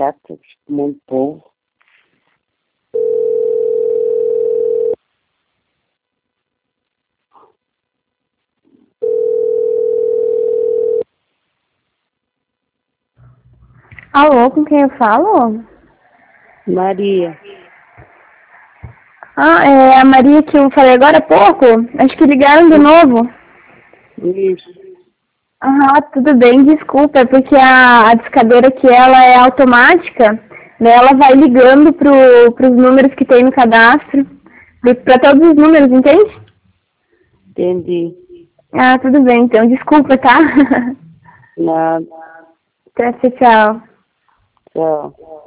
chata, muito povo. Alô, com quem eu falo? Maria. É a Maria que eu falei agora há pouco. Acho que ligaram de novo. Isso. Tudo bem, desculpa, é porque a discadora aqui ela é automática, né? Ela vai ligando pros números que tem no cadastro, para todos os números, entende? Entendi. Tudo bem, então, desculpa, tá? Nada. Tchau, tchau. Tchau.